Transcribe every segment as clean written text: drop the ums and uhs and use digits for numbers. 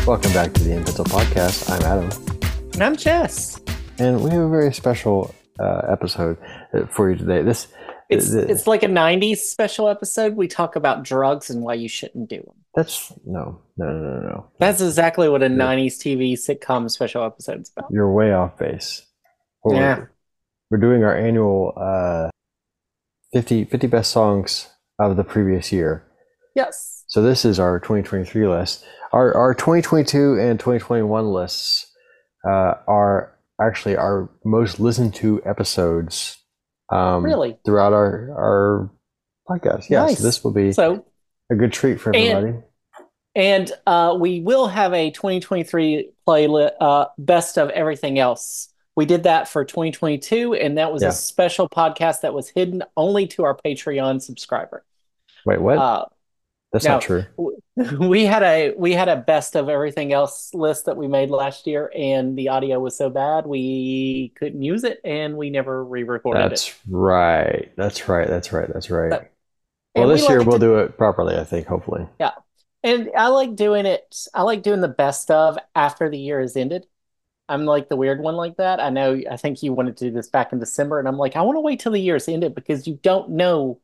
Welcome back to the Invental Podcast. I'm Adam. And I'm Jess. And we have a very special episode for you today. It's like a 90s special episode. We talk about drugs and why you shouldn't do them. That's no. That's exactly what a 90s TV sitcom special episode is about. You're way off base. Yeah. We're doing our annual 50 best songs of the previous year. Yes. So this is our 2023 list. Our 2022 and 2021 lists are actually our most listened to episodes Really? throughout our podcast. Yeah, Nice. so this will be a good treat for everybody. And we will have a 2023 playlist, best of everything else. We did that for 2022, and that was a special podcast that was hidden only to our Patreon subscriber. Wait, what? That's not true. We had a best of everything else list that we made last year, and the audio was so bad we couldn't use it, and we never re-recorded it. That's right. That's right. Well, And this year we'll do it properly, I think, hopefully. Yeah. And I like doing it. I like doing the best of after the year has ended. I'm like the weird one like that. I think you wanted to do this back in December, and I'm like, I want to wait till the year's ended because you don't know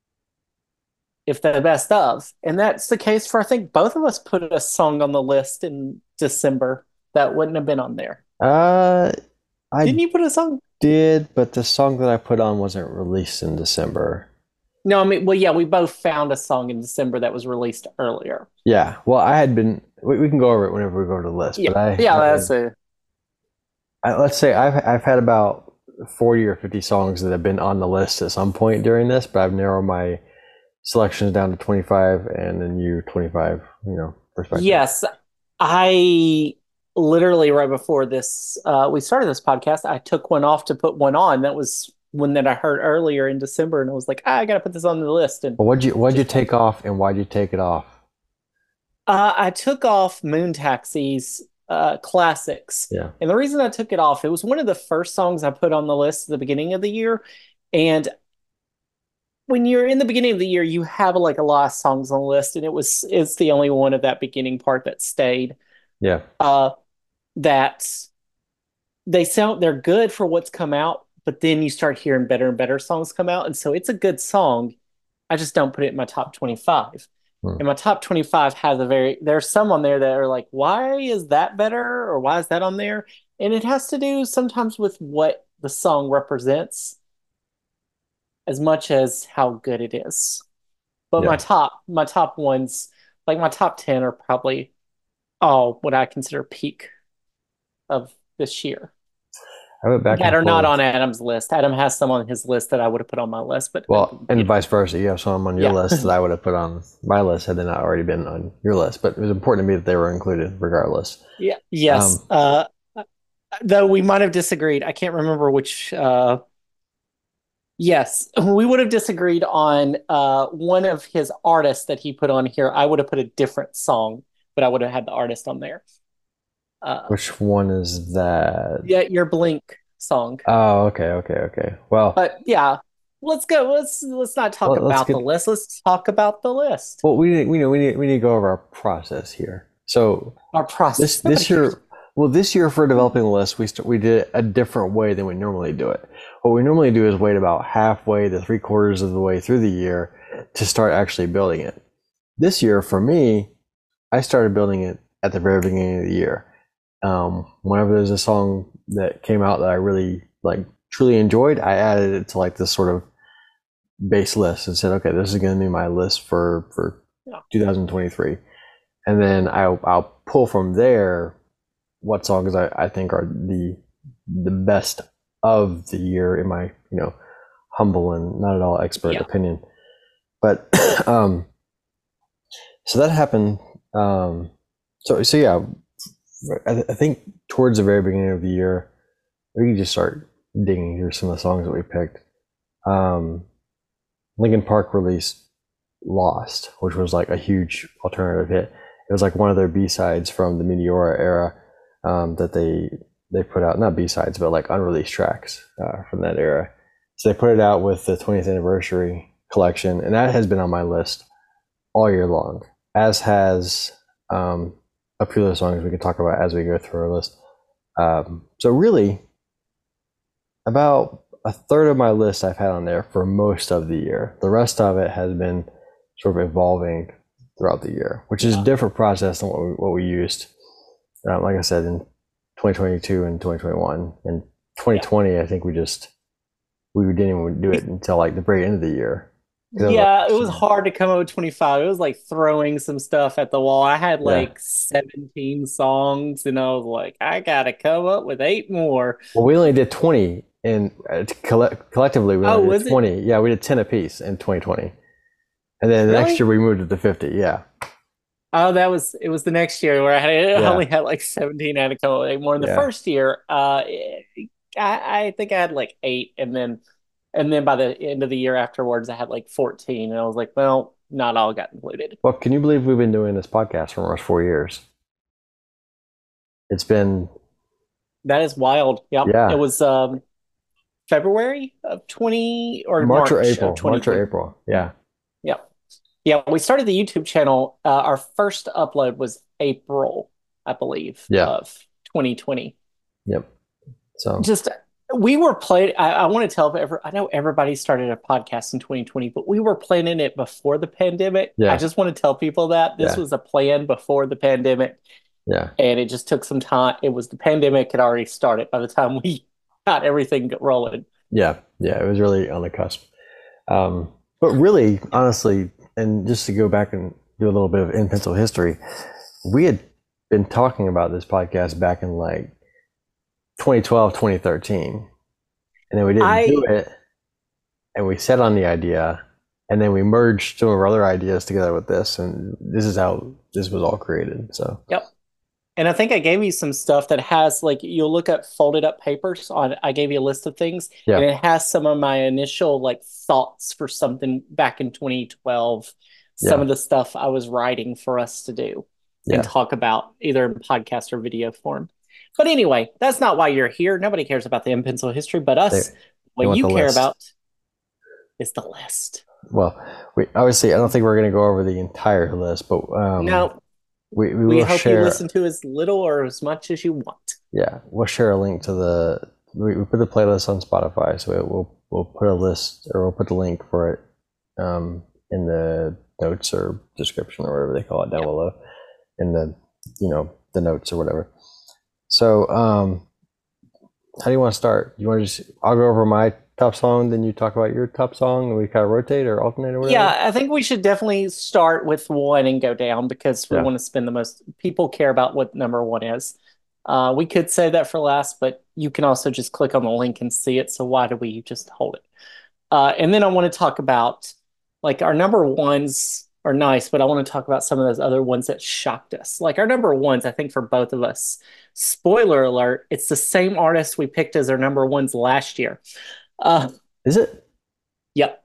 if they're the best of. And that's the case for, I think both of us put a song on the list in December that wouldn't have been on there. Didn't you put a song? Did, but the song that I put on wasn't released in December. No, I mean, well, yeah, we both found a song in December that was released earlier. Yeah, well, I had been. We can go over it whenever we go to the list. Yeah, but that's it. Let's say I've had about 40 or 50 songs that have been on the list at some point during this, but I've narrowed my selections down to 25, and then you 25. Perspective. Yes, I literally right before this we started this podcast, I took one off to put one on. That was one that I heard earlier in December, and I was like, I gotta put this on the list. And well, what'd you take off, and why'd you take it off? I took off Moon Taxi's classics. Yeah. And the reason I took it off, it was one of the first songs I put on the list at the beginning of the year. And when you're in the beginning of the year, you have like a lot of songs on the list, and it's the only one of that beginning part that stayed. Yeah. That they're good for what's come out, but then you start hearing better and better songs come out. And so it's a good song. I just don't put it in my top 25. And my top 25 has there's some on there that are like, why is that better? Or why is that on there? And it has to do sometimes with what the song represents as much as how good it is. But my top ones, like my top 10 are probably all what I consider peak of this year. That are not on Adam's list. Adam has some on his list that I would have put on my list, but and vice versa. You have some on your list that I would have put on my list had they not already been on your list. But it was important to me that they were included, regardless. Yeah. Yes. Though we might have disagreed. I can't remember which. Yes, we would have disagreed on one of his artists that he put on here. I would have put a different song, but I would have had the artist on there. Which one is that? Yeah, your Blink song. Oh, okay. Well, but yeah, let's go. Let's not talk about the list. Let's talk about the list. Well, we need to go over our process here. So our process this year. Well, this year for developing the list, we did it a different way than we normally do it. What we normally do is wait about halfway to 3/4 of the way through the year to start actually building it. This year, for me, I started building it at the very beginning of the year. Whenever there's a song that came out that I really truly enjoyed, I added it to like this sort of base list and said, okay, this is going to be my list for 2023. And then I'll pull from there what songs I think are the best of the year in my humble and not at all expert opinion. But so that happened. So yeah, I think towards the very beginning of the year, we can just start digging through some of the songs that we picked. Linkin Park released Lost, which was like a huge alternative hit. It was like one of their B-sides from the Meteora era that they put out, not B-sides, but like unreleased tracks from that era. So they put it out with the 20th anniversary collection, and that has been on my list all year long, as has a few of those songs we can talk about as we go through our list. So really, about a third of my list I've had on there for most of the year. The rest of it has been sort of evolving throughout the year, which is a different process than what we used. Like I said, in 2022 and 2021 and 2020, I think we didn't even do it until like the very end of the year. Yeah, it was hard to come up with 25. It was like throwing some stuff at the wall. I had Yeah. like 17 songs, and I was like, I gotta come up with 8 more. Well, we only did 20, and collectively we only was did 20. Yeah, we did 10 apiece in 2020, and then the Really? next year we moved it to 50. Yeah, Oh, it was the next year where I Yeah. only had like 17. I had to come up with 8 more. In the Yeah. first year, I think I had like 8, and then by the end of the year afterwards, I had like 14, and I was like, well, not all got included. Well, can you believe we've been doing this podcast for almost 4 years? It's been That is wild. Yep. Yeah. It was February of 20 or March or March April. of 20. March or April. Yeah. Yep. Yeah, we started the YouTube channel. Our first upload was April, I believe, Yeah. of 2020. Yep. So Just we were playing. I want to tell I know everybody started a podcast in 2020, but we were planning it before the pandemic. Yeah. I just want to tell people that this Yeah. was a plan before the pandemic, yeah. and it just took some time. It was the pandemic had already started by the time we got everything rolling. Yeah. Yeah. It was really on the cusp. But really, honestly, and just to go back and do a little bit of in pencil history, we had been talking about this podcast back in like 2012, 2013. And then we didn't do it. And we set on the idea. And then we merged some of our other ideas together with this. And this is how this was all created. So, Yep. And I think I gave you some stuff that has like you'll look at folded up papers on. I gave you a list of things, Yeah. and it has some of my initial like thoughts for something back in 2012. Some Yeah. of the stuff I was writing for us to do Yeah. and talk about either in podcast or video form. But anyway, that's not why you're here. Nobody cares about the in-pencil history, but us. They What want you the care list. about is the list. Well, we obviously, I don't think we're going to go over the entire list, but No, we we will hope share. you listen to as little or as much as you want. Yeah, we'll share a link to we put the playlist on Spotify, so we'll put a list, or we'll put the link for it in the notes or description or whatever they call it down below in the the notes or whatever. So how do you want to start? You want to just I'll go over my top song, then you talk about your top song, and we kind of rotate or alternate or whatever? Yeah, I think we should definitely start with one and go down because we Yeah. want to spend the most. People care about what number one is. We could say that for last, but you can also just click on the link and see it. So why do we just hold it? And then I want to talk about like our number ones are nice, but I want to talk about some of those other ones that shocked us. Like our number ones, I think for both of us. Spoiler alert: it's the same artist we picked as our number ones last year. Is it? Yep.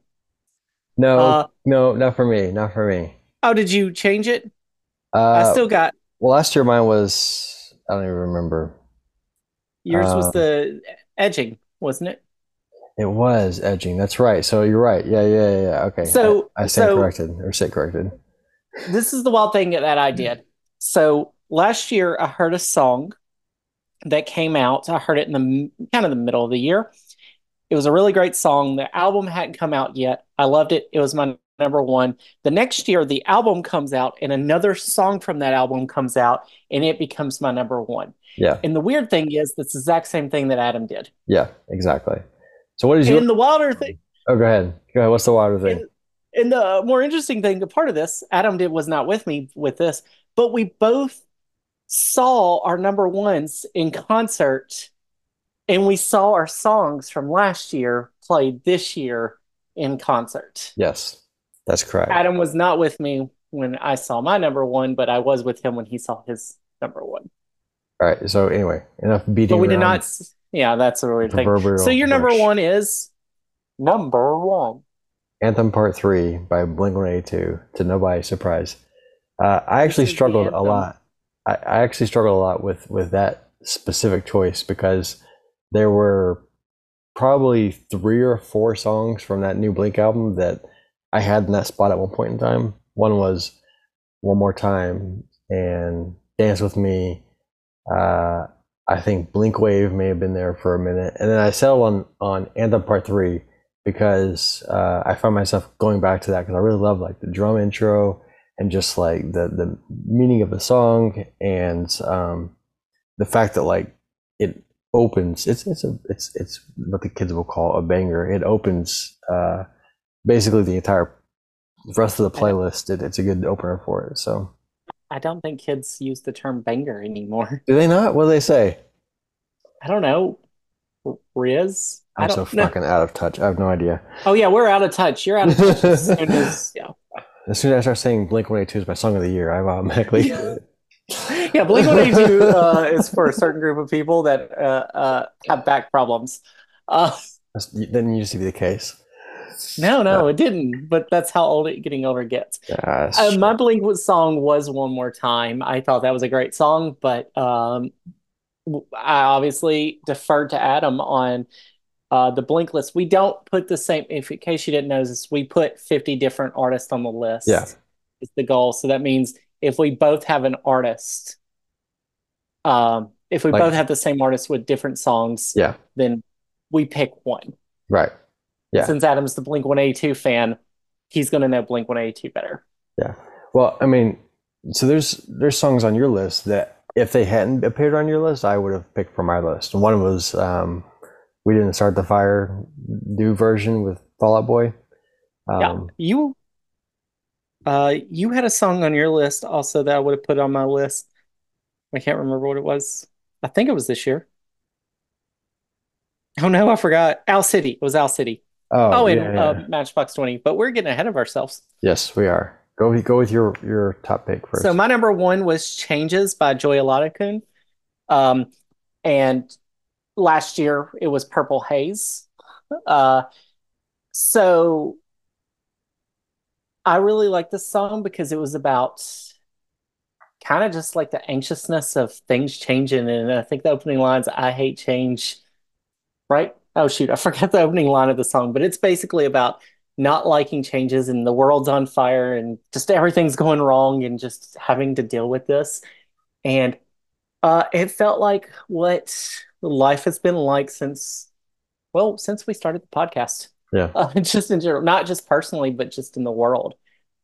No, no, not for me. Not for me. Oh, did you change it? I still got. Well, last year mine was, I don't even remember. Yours was the edging, wasn't it? It was edging. That's right. So you're right. Yeah. Okay. So I stand corrected or sit corrected. This is the wild thing that I did. So last year I heard a song that came out. I heard it in the kind of the middle of the year. It was a really great song. The album hadn't come out yet. I loved it. It was my number one. The next year, the album comes out, and another song from that album comes out, and it becomes my number one. Yeah. And the weird thing is, that's the exact same thing that Adam did. Yeah, exactly. So what is your? And the wilder thing. Oh, go ahead. Go ahead. What's the wilder thing? And the more interesting thing, the part of this, Adam was not with me with this, but we both saw our number ones in concert. And we saw our songs from last year played this year in concert. Yes, that's correct. Adam was not with me when I saw my number one, but I was with him when he saw his number one. All right. So anyway, enough beating. But we did not. Yeah, that's a weird thing. So your number one is number one. Anthem Part 3 by Blink-182, to nobody's surprise. I actually struggled a lot. I actually struggled a lot with that specific choice because there were probably 3 or 4 songs from that new Blink album that I had in that spot at one point in time. One was One More Time and Dance with Me. Uh, I think Blink Wave may have been there for a minute, and then I settled on Anthem Part Three because I found myself going back to that because I really love like the drum intro and just like the meaning of the song and the fact that like it opens. It's what the kids will call a banger. It opens basically the entire rest of the playlist. It's a good opener for it. So I don't think kids use the term banger anymore. do they not? What do they say? I don't know. Riz? I I'm so don't know. fucking out of touch. I have no idea. Oh yeah, we're out of touch. You're out of touch as soon as yeah. As soon as I start saying Blink 182 is my song of the year, I automatically. Yeah, Blink-182 is for a certain group of people that have back problems. Uh, Then you used to be the case. no, it didn't. But that's how old getting older gets. My Blink song was One More Time. I thought that was a great song, but I obviously deferred to Adam on the Blink list. We don't put the same. If in case you didn't know this, we put 50 different artists on the list. Yeah. Is the goal. So that means if we both have an artist, if we Like- both have the same artist with different songs, Yeah. then we pick one. Right. Yeah. Since Adam's the Blink 182 fan, he's going to know Blink 182 better. Yeah. Well, I mean, so there's songs on your list that if they hadn't appeared on your list, I would have picked from my list. And one was We Didn't Start the Fire new version with Fall Out Boy. Yeah, you had a song on your list also that I would have put on my list. I can't remember what it was. I think it was this year. Oh no, I forgot. Owl City. It was Owl City. Oh, and yeah. Matchbox 20. But we're getting ahead of ourselves. Yes, we are. Go with your top pick first. So my number one was Changes by Joy Aladakun. And last year it was Purple Haze. So I really like this song because it was about kind of just like the anxiousness of things changing. And I think the opening lines, I hate change, right? Oh, shoot, I forgot the opening line of the song, but it's basically about not liking changes and the world's on fire and just everything's going wrong and just having to deal with this. And it felt like what life has been like since we started the podcast. Yeah. Just in general, not just personally, but just in the world.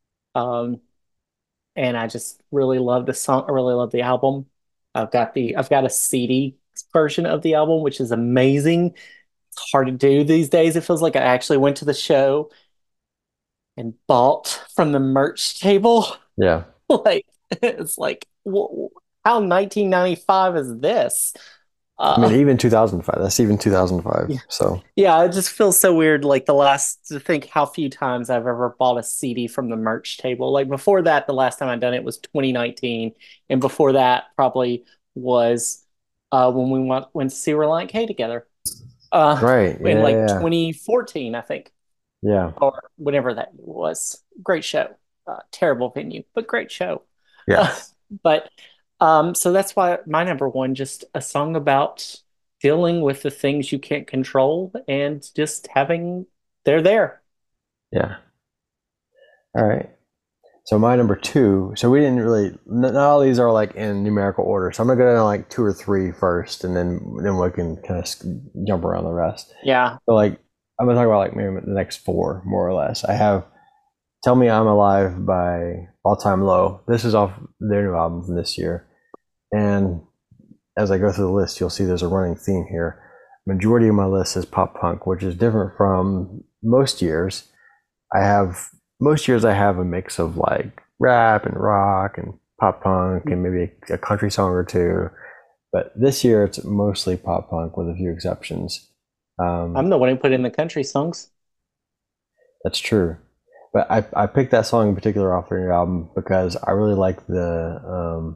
And I just really love the song. I really love the album. I've got a CD version of the album, which is amazing. It's hard to do these days. It feels like I actually went to the show and bought from the merch table. Yeah. Like it's like how 1995 is this? I mean, even 2005. That's even 2005. Yeah. So yeah, it just feels so weird. Like to think how few times I've ever bought a CD from the merch table. Like before that, the last time I'd done it was 2019, and before that probably was when we went to see Relient K together. right. In Yeah, like yeah. 2014, I think, Yeah. or whenever that was. Great show. Terrible venue, but great show. Yeah. But so that's why my number one, just a song about dealing with the things you can't control and just having they're there. Yeah. All right. So my number two. So we didn't really. Not all these are like in numerical order. So I'm gonna go down like two or three first, and then we can kind of jump around the rest. Yeah. So like I'm gonna talk about like maybe the next four more or less. I have "Tell Me I'm Alive" by All Time Low. This is off their new album from this year, and as I go through the list, you'll see there's a running theme here. Majority of my list is pop punk, which is different from most years. Most years I have a mix of like rap and rock and pop punk and maybe a country song or two. But this year it's mostly pop punk with a few exceptions. I'm the one who put in the country songs. That's true. But I picked that song in particular off their new album because I really like the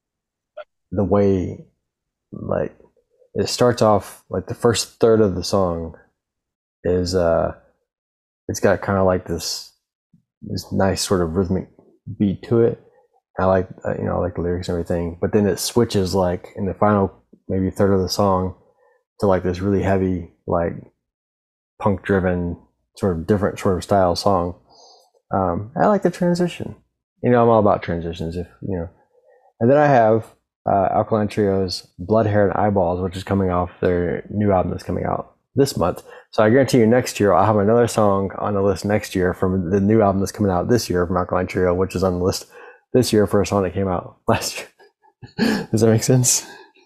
way like it starts off like the first third of the song is it's got kind of like this nice sort of rhythmic beat to it. I like I like the lyrics and everything, but then it switches like in the final maybe third of the song to like this really heavy like punk driven sort of different sort of style song. I like the transition. I'm all about transitions. If And then I have Alkaline Trio's Blood, Hair, and Eyeballs, which is coming off their new album that's coming out this month. So I guarantee you next year I'll have another song on the list next year from the new album that's coming out this year from Alkaline Trio, which is on the list this year for a song that came out last year. Does that make sense?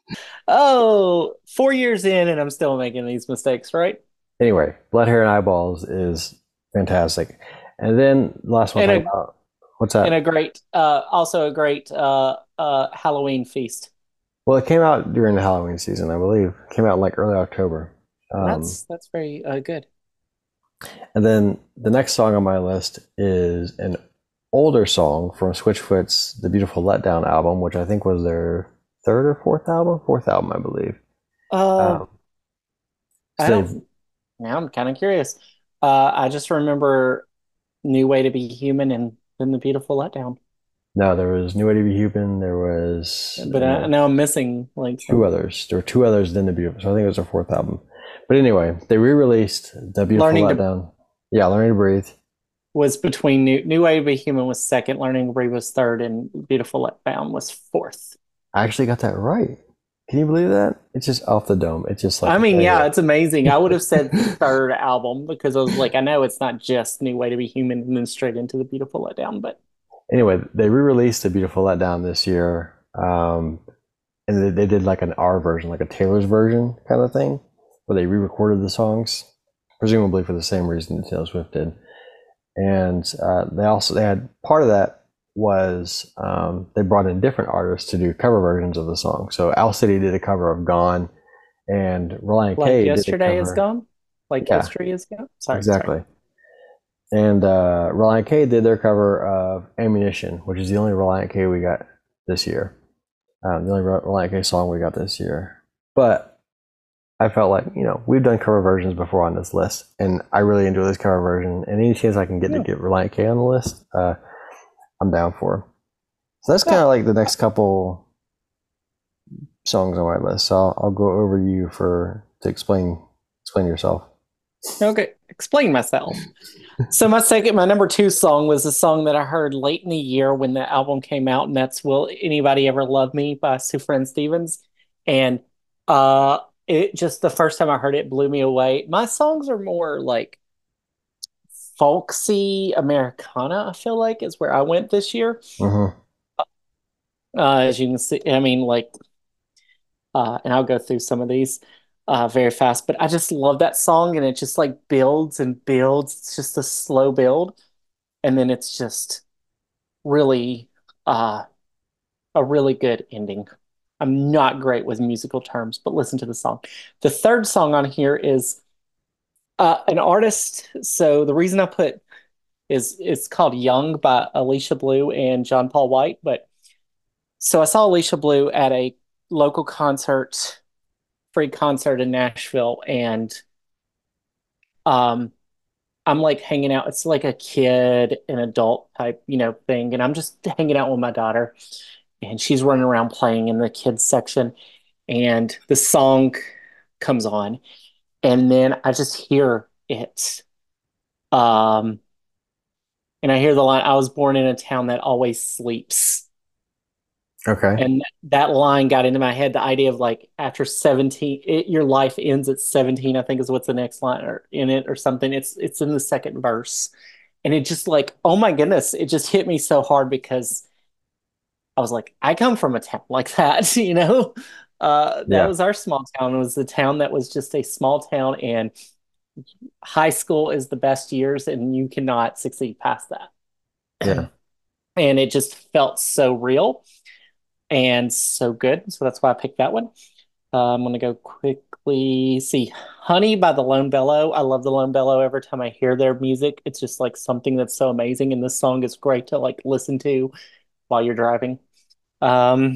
Oh, 4 years in, and I'm still making these mistakes, right? Anyway, Blood, Hair, and Eyeballs is fantastic. And then the last one And I'll talk a about. What's and that? a great, also a great Halloween feast. Well, it came out during the Halloween season, I believe. It came out like early October. That's very good. And then the next song on my list is an older song from Switchfoot's The Beautiful Letdown album, which I think was their third or fourth album? Fourth album, I believe. Uh, Um, I so they don't. Now I'm kind of curious. I just remember New Way to Be Human and then The Beautiful Letdown. no, there was New Way to Be Human. There was But now I'm missing like two some others. There were two others than The Beautiful. So I think it was their fourth album. But anyway, they re-released The Beautiful Learning to Letdown. Yeah, Learning to Breathe. was between New Way to Be Human was second, Learning to Breathe was third, and Beautiful Letdown was fourth. I actually got that right. Can you believe that? It's just off the dome. It's just like I a mean, yeah, banger. it's amazing. I would have said third album because I was like, I know it's not just New Way to Be Human and then straight into The Beautiful Letdown, but Anyway, they re-released The Beautiful Letdown this year, and they did like an R version, like a Taylor's version kind of thing, where they re-recorded the songs, presumably for the same reason that Taylor Swift did. And they had part of that was they brought in different artists to do cover versions of the song. So Owl City did a cover of Gone, and Reliant like K did a yesterday is cover. gone. Like Yeah, yesterday is gone. Sorry. exactly. And Reliant K did their cover of Ammunition, which is the only Reliant K we got this year. The only Reliant K song we got this year. But I felt like, we've done cover versions before on this list, and I really enjoy this cover version. And any chance I can get to Yeah. get Reliant K on the list, I'm down for. So that's kind Yeah. of like the next couple songs on my list. So I'll go over you to explain yourself. Okay. Explain myself. So my number two song was a song that I heard late in the year when the album came out, and that's "Will Anybody Ever Love Me" by Sufjan Stevens. And uh it just the first time I heard it blew me away. My songs are more like folksy Americana, I feel like is where I went this year. Mm-hmm. As you can see, I mean, like and I'll go through some of these very fast, but I just love that song and it just like builds and builds. It's just a slow build, and then it's just really uh, a really good ending. I'm not great with musical terms, but listen to the song. The third song on here is an artist. So the reason I put is it's called Young by Alicia Blue and John Paul White. But so I saw Alicia Blue at a local concert, free concert in Nashville, and um, I'm like hanging out. It's like a kid and adult type, thing, and I'm just hanging out with my daughter, and she's running around playing in the kids section, and the song comes on, and then I just hear it. Um, and I hear the line, "I was born in a town that always sleeps." Okay. And that line got into my head, the idea of like after 17, your life ends at 17, I think is what's the next line or in it or something. It's in the second verse. And it just like, oh my goodness, it just hit me so hard because I was like, I come from a town like that, you know? That Yeah. was our small town. It was the town that was just a small town, and high school is the best years, and you cannot succeed past that. Yeah. And it just felt so real and so good. So that's why I picked that one. I'm going to go quickly see Honey by the Lone Bellow. I love the Lone Bellow. Every time I hear their music, it's just like something that's so amazing. And this song is great to like listen to while you're driving. Um,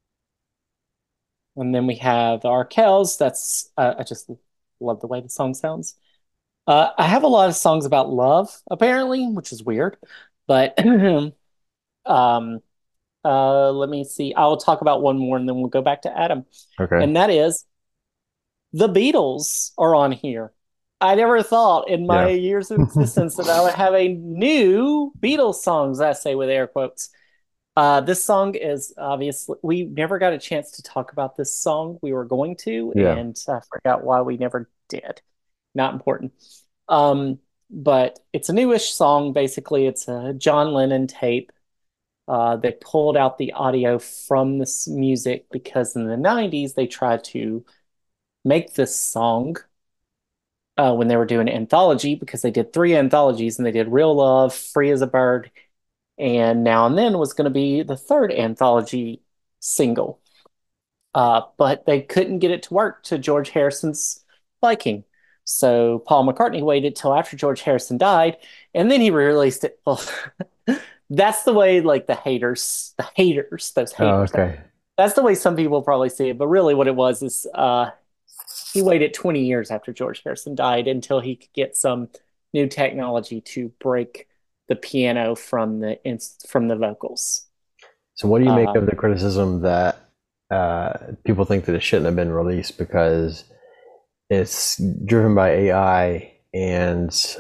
and then we have the Arkells. That's I just love the way the song sounds. I have a lot of songs about love, apparently, which is weird. But um, let me see. I'll talk about one more and then we'll go back to Adam. Okay. And that is the Beatles are on here. I never thought in my Yeah. years of existence that I would have a new Beatles songs, I say with air quotes. This song is obviously, we never got a chance to talk about this song. We were going to, Yeah. and I forgot why we never did. Not important. Um, but it's a newish song. Basically, it's a John Lennon tape. They pulled out the audio from this music because in the 90s they tried to make this song when they were doing an anthology because they did three anthologies and they did Real Love, Free as a Bird, and Now and Then was going to be the third anthology single. But they couldn't get it to work to George Harrison's liking. So Paul McCartney waited till after George Harrison died, and then he re-released it. Well, that's the way, like those Oh, haters, okay. that's the way some people probably see it. But really, what it was is he waited 20 years after George Harrison died until he could get some new technology to break the piano from the vocals. So, what do you make Uh, of the criticism that people think that it shouldn't have been released because it's driven by AI and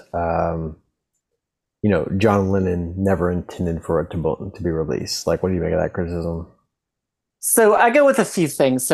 John Lennon never intended for it to be released? Like, what do you make of that criticism? so I go with a few things.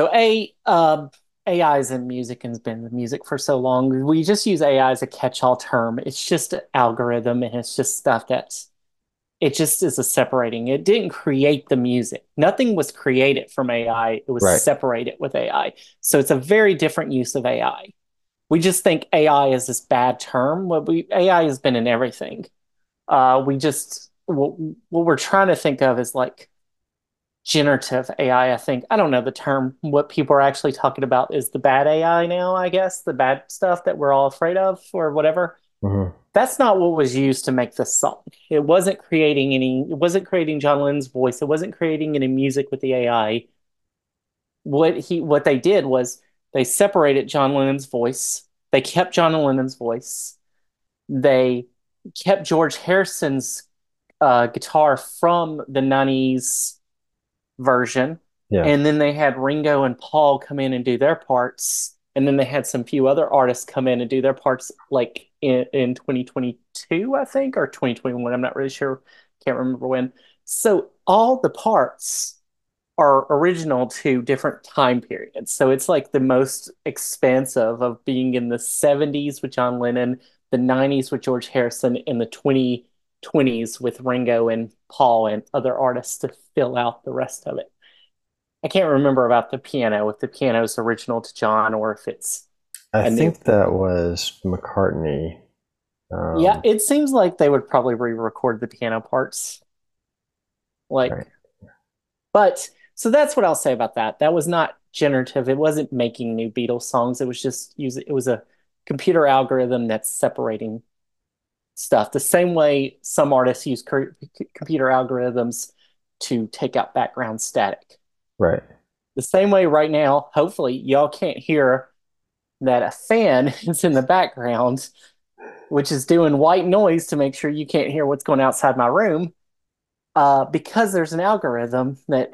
AI is in music and has been in music for so long. We just use AI as a catch-all term. It's just an algorithm and it's just stuff that's it just is a separating. It didn't create the music. Nothing was created from AI. It was Right. separated with AI. So it's a very different use of AI. We just think AI is this bad term. AI has been in everything. We just what we're trying to think of is like generative AI. I think I don't know the term. What people are actually talking about is the bad AI now. I guess the bad stuff that we're all afraid of or whatever. Hmm. That's not what was used to make this song. It wasn't creating John Lennon's voice. It wasn't creating any music with the AI. What they did was they separated John Lennon's voice. They kept John Lennon's voice. They kept George Harrison's guitar from the 90s version. Yeah. And then they had Ringo and Paul come in and do their parts. And then they had some few other artists come in and do their parts like in 2022, I think, or 2021. I'm not really sure. Can't remember when. So all the parts are original to different time periods. So it's like the most expansive of being in the 70s with John Lennon, the 90s with George Harrison, and the 2020s with Ringo and Paul and other artists to fill out the rest of it. I can't remember about the piano, if the piano is original to John or if it's I a new. think that was McCartney. Yeah, Um, it seems like they would probably re-record the piano parts. Like, right. but so that's what I'll say about that. That was not generative. It wasn't making new Beatles songs. It was just using it was a computer algorithm that's separating stuff. The same way some artists use computer algorithms to take out background static. Right. The same way right now, hopefully y'all can't hear that a fan is in the background, which is doing white noise to make sure you can't hear what's going outside my room. Because there's an algorithm that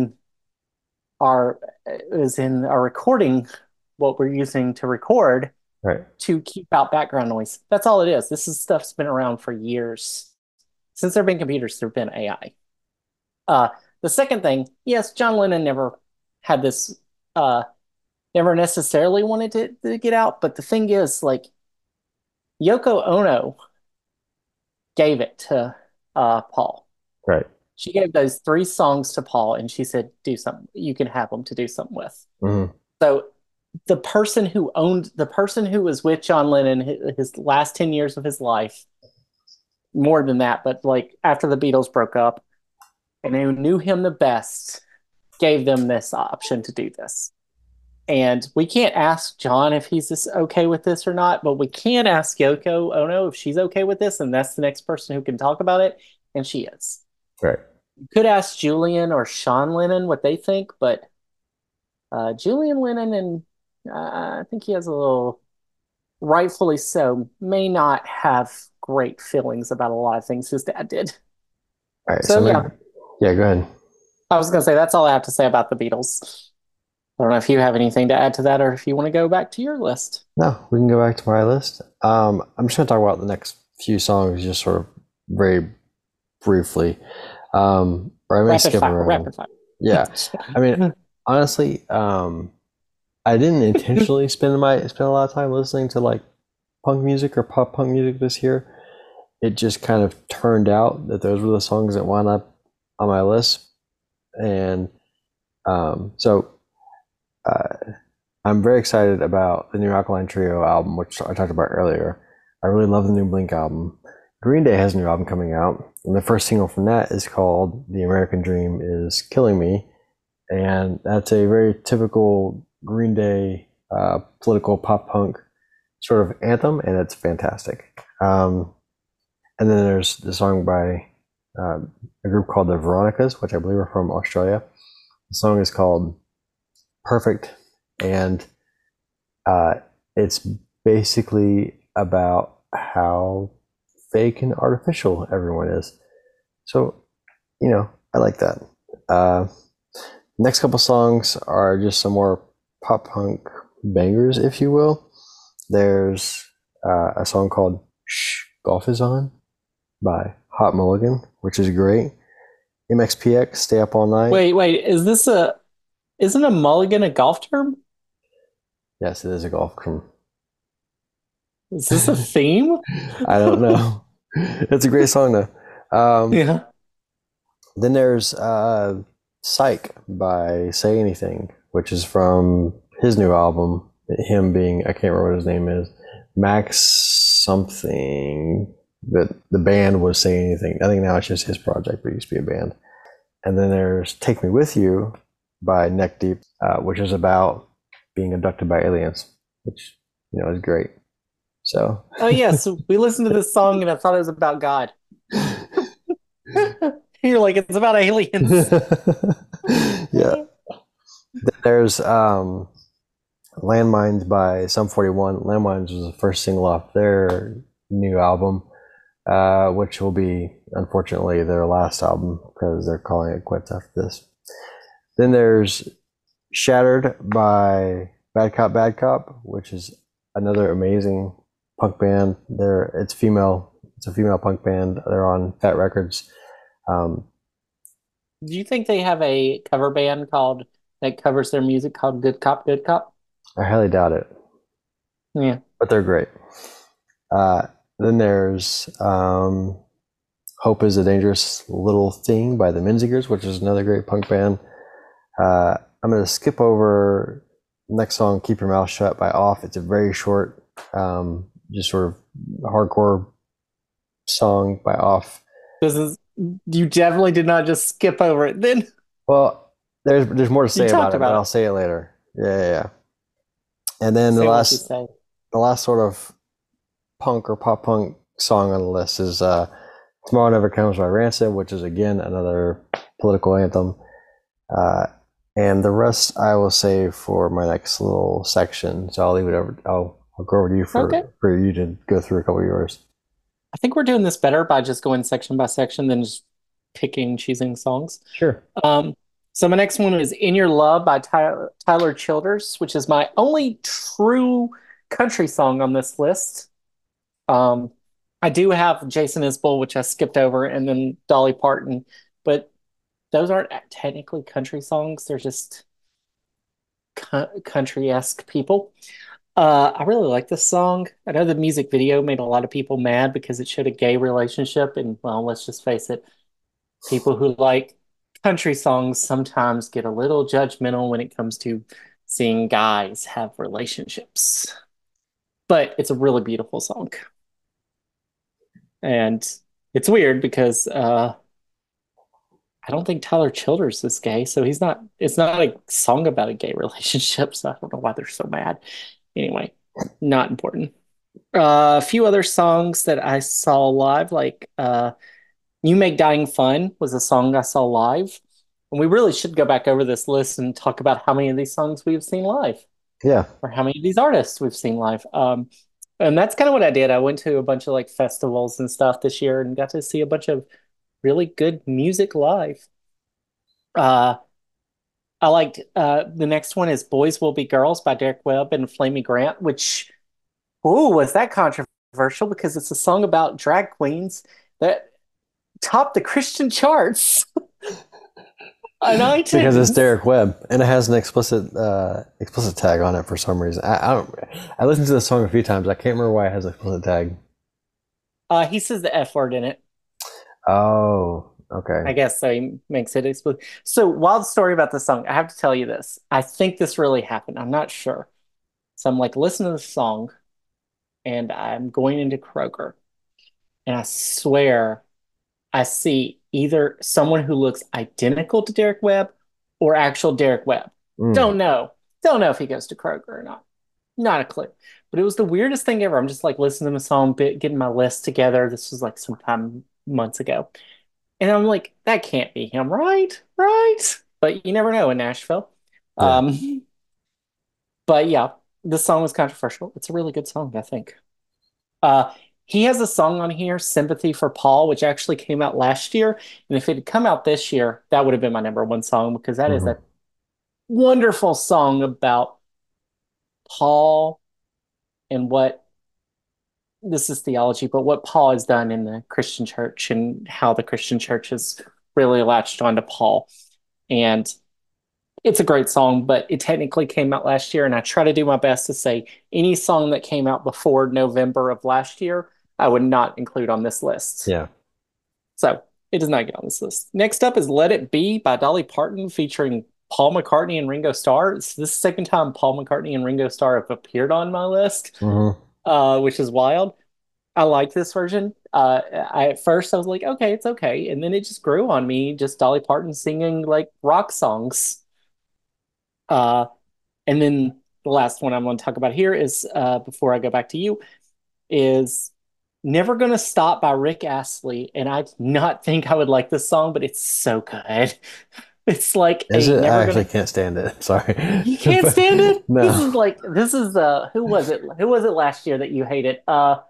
our is in our recording, what we're using to record Right. to keep out background noise. That's all it is. This is stuff's been around for years. Since there have been computers, there have been AI. Uh, the second thing, yes, John Lennon never had this, never necessarily wanted to get out. But the thing is, like, Yoko Ono gave it to Paul. Right. She gave those three songs to Paul, and she said, "Do something. You can have them to do something with." Hmm. So the person who was with John Lennon his last 10 years of his life, more than that, but like after the Beatles broke up, and who knew him the best, gave them this option to do this. And we can't ask John if he's okay with this or not, but we can ask Yoko Ono if she's okay with this, and that's the next person who can talk about it, and she is. Right. You could ask Julian or Sean Lennon what they think, but Julian Lennon and I think he has a little, rightfully so, may not have great feelings about a lot of things his dad did. All right. So So yeah, yeah, go ahead. I was gonna say that's all I have to say about the Beatles. I don't know if you have anything to add to that or if you want to go back to your list. No, we can go back to my list. I'm just going to talk about the next few songs just sort of very briefly. Or I may Rapid skip fire, around. rapid fire. Yeah, I mean, honestly, I didn't intentionally spend a lot of time listening to like punk music or pop punk music this year. It just kind of turned out that those were the songs that wound up on my list, and so uh, I'm very excited about the new Alkaline Trio album, which I talked about earlier. I really love the new Blink album. Green Day has a new album coming out, and the first single from that is called "The American Dream Is Killing Me," and that's a very typical Green Day political pop punk sort of anthem, and it's fantastic. And then there's the song by a group called the Veronicas, which I believe are from Australia. The song is called "Perfect," and uh, it's basically about how fake and artificial everyone is. So, I like that. Uh, Next couple songs are just some more pop punk bangers, if you will. There's a song called Shh, Golf Is On by Hot Mulligan, which is great. MXPX, Stay Up All Night. Wait, isn't a mulligan a golf term? Yes, it is a golf term. Is this a theme? I don't know. It's a great song, though. Yeah. Then there's Psych by Say Anything, which is from his new album. Him being, I can't remember what his name is, Max something. The band was Say Anything. I think now it's just his project, but it used to be a band. And then there's Take Me With You by Neck Deep, which is about being abducted by aliens, which, is great. So, Oh yes, we listened to this song and I thought it was about God. You're like, it's about aliens. yeah. There's Landmines by Sum 41. Landmines was the first single off their new album, which will be, unfortunately, their last album because they're calling it quits after this. Then there's Shattered by Bad Cop, which is another amazing punk band. It's female. It's a female punk band. They're on Fat Records. Do you think they have a cover band called that covers their music called Good Cop, Good Cop? I highly doubt it, Yeah. but they're great. Then there's Hope is a Dangerous Little Thing by the Menzingers, which is another great punk band. I'm going to skip over next song, Keep Your Mouth Shut by Off. It's a very short, just sort of hardcore song by Off. You definitely did not just skip over it then. Well, there's more to say about it, but about I'll say it later. Yeah. And then Say what you say. the last sort of punk or pop punk song on the list is Tomorrow Never Comes by Rancid, which is again another political anthem. And the rest I will save for my next little section. So I'll leave it over. I'll go over to you for you to go through a couple of yours. I think we're doing this better by just going section by section than just choosing songs. Sure. So my next one is "In Your Love" by Tyler Childers, which is my only true country song on this list. I do have Jason Isbell, which I skipped over, and then Dolly Parton, but those aren't technically country songs. They're just country-esque people. I really like this song. I know the music video made a lot of people mad because it showed a gay relationship, and well, let's just face it, people who like country songs sometimes get a little judgmental when it comes to seeing guys have relationships. But it's a really beautiful song. And it's weird because I don't think Tyler Childers is gay, so it's not a song about a gay relationship, so I don't know why they're so mad. Anyway, not important. A few other songs that I saw live, like You Make Dying Fun was a song I saw live. And we really should go back over this list and talk about how many of these songs we've seen live. Yeah. Or how many of these artists we've seen live. And that's kind of what I did. I went to a bunch of like festivals and stuff this year and got to see a bunch of really good music live. Uh, I liked the next one is Boys Will Be Girls by Derek Webb and Flamey Grant, which, was that controversial because it's a song about drag queens that topped the Christian charts on because it's iTunes. Derek Webb and it has an explicit tag on it for some reason. I don't. I listened to the song a few times. I can't remember why it has an explicit tag. He says the F word in it. Oh, I okay. guess so. He makes it explicit. So, wild story about the song. I have to tell you this. I think this really happened. I'm not sure. So I'm like listening to the song, and I'm going into Kroger, and I swear I see either someone who looks identical to Derek Webb or actual Derek Webb. Mm, Don't know. Don't know if he goes to Kroger or not. Not a clue. But it was the weirdest thing ever. I'm just like listening to the song, getting my list together. This was like sometime months ago. And I'm like, that can't be him, right? Right? But you never know in Nashville. yeah. Um, but yeah, the song was controversial. It's a really good song, I think. Uh, he has a song on here, Sympathy for Paul, which actually came out last year. And if it had come out this year, that would have been my number one song because that is Hmm. a wonderful song about Paul and what this is theology, but what Paul has done in the Christian church and how the Christian church has really latched onto Paul. And it's a great song, but it technically came out last year. And I try to do my best to say any song that came out before November of last year, I would not include on this list. Yeah. So it does not get on this list. Next up is Let It Be by Dolly Parton featuring Paul McCartney and Ringo Starr. This is the second time Paul McCartney and Ringo Starr have appeared on my list, Hmm. which is wild. I like this version. At first I was like, okay, it's okay, and then it just grew on me. Just Dolly Parton singing like rock songs. Uh, and then the last one I'm going to talk about here is before I go back to you is Never Gonna Stop by Rick Astley. And I did not think I would like this song, but it's so good. It's like Is a it? I never actually gonna can't stand it. Sorry. you can't stand it. This No. is like this is who was it? Who was it last year that you hated?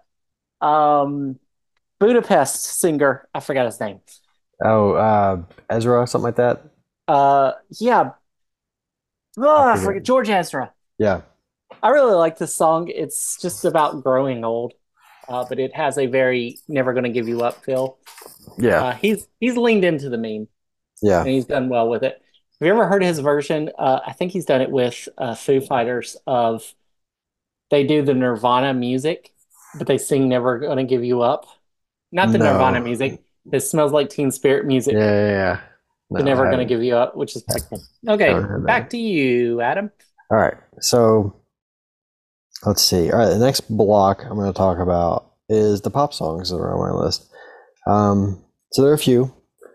Um Budapest singer. I forgot his name. Oh, Ezra, something like that. Yeah. I I forget. forget George Ezra. Yeah. I really like this song. It's just about growing old, but it has a very never gonna give you up feel. Yeah. He's leaned into the meme Yeah. and he's done well with it. Have you ever heard his version? I think he's done it with Foo Fighters. Of they do the Nirvana music, but they sing "Never Gonna Give You Up." Not the Nirvana No. music. It smells like Teen Spirit Yeah, music. yeah, yeah. The No, I Never Gonna haven't. Give You Up, which is pretty cool. Haven't Okay, heard back that. to you, Adam. All right. So let's see. All right. The next block I'm going to talk about is the pop songs that are on my list. So there are a few.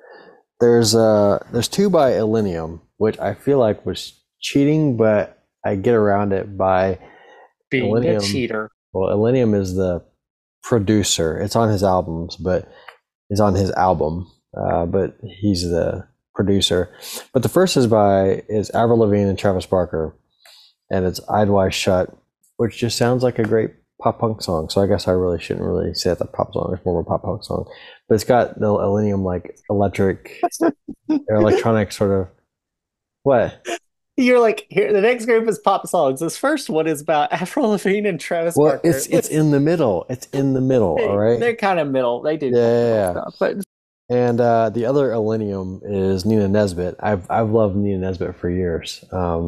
There's two by Illenium, which I feel like was cheating, but I get around it by Being a Illenium. cheater. Well, Illenium is the producer. It's on his albums, but it's on his album. But he's the producer. But the first is Avril Lavigne and Travis Barker, and it's Eyed Wide Shut, which just sounds like a great pop punk song. So I guess I really shouldn't really say it's a pop song. It's more of a pop punk song, but it's got the Illenium like electric or electronic sort of what? You're like, here, the next group is pop songs. This first one is about Avril Lavigne and Travis Well, Barker. it's in the middle. It's in the middle. All right. They're kind of middle. They do Yeah, kind of yeah, middle yeah. stuff, but And the other Illenium is Nina Nesbitt. I've loved Nina Nesbitt for years,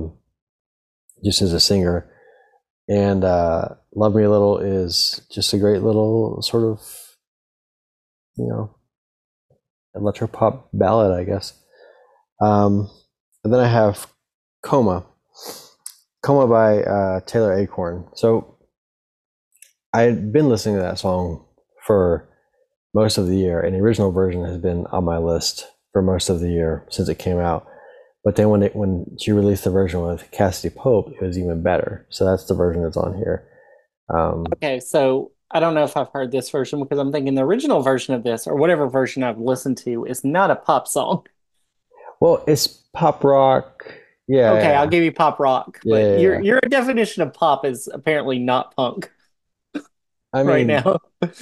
just as a singer. And Love Me a Little is just a great little sort of, you know, electropop ballad, I guess. And then I have Coma, Coma by Taylor Acorn. So I'd been listening to that song for most of the year, and the original version has been on my list for most of the year since it came out. But then when she released the version with Cassidy Pope, it was even better. So that's the version that's on here. okay. So I don't know if I've heard this version because I'm thinking the original version of this or whatever version I've listened to is not a pop song. Well, it's pop rock. Okay, Yeah, I'll give you pop rock, yeah, but yeah, your yeah. your definition of pop is apparently not punk I right mean, now.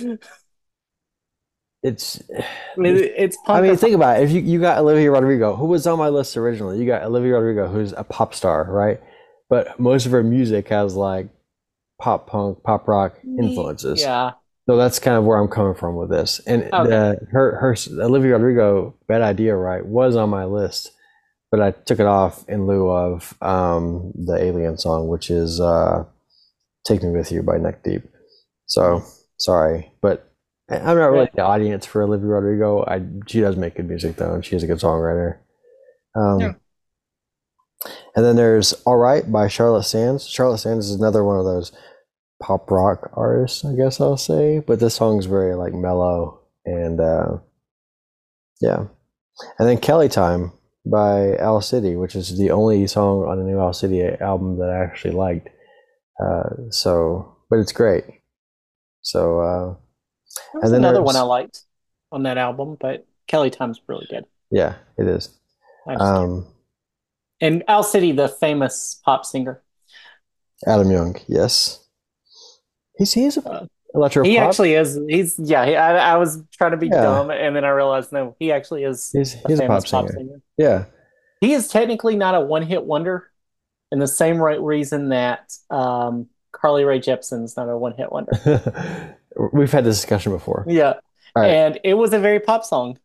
it's. It's I punk or mean, pop. think about it. If you got Olivia Rodrigo, who was on my list originally, you got Olivia Rodrigo, who's a pop star, right? But most of her music has like pop punk, pop rock influences. Yeah. So that's kind of where I'm coming from with this. And Okay. her Olivia Rodrigo, Bad Idea, right, was on my list, but I took it off in lieu of the Alien song, which is "Take Me With You" by Neck Deep. So Mm. sorry, but I'm not really But the audience for Olivia Rodrigo. She does make good music though, and she's a good songwriter. yeah. Um, and then there's "All Right" by Charlotte Sands. Charlotte Sands is another one of those pop rock artists, I guess I'll say. But this song's very like mellow and yeah. And then "Kelly Time" by Owl City, which is the only song on the new Owl City album that I actually liked. But it's great. So, There was and then another one I there's liked on that album, but Kelly Time's really good. yeah, it is. I just can't. Um, And Al City, the famous pop singer. Adam Young, yes, he's a Uh, electro he pop. actually is. He's yeah. I was trying to be Yeah, dumb, and then I realized no, he actually is a he's a famous pop pop singer. singer. Yeah, He is technically not a one-hit wonder, in the same right reason that Carly Rae Jepsen's not a one-hit wonder. we've had this discussion before. Yeah, All right. and it was a very pop song.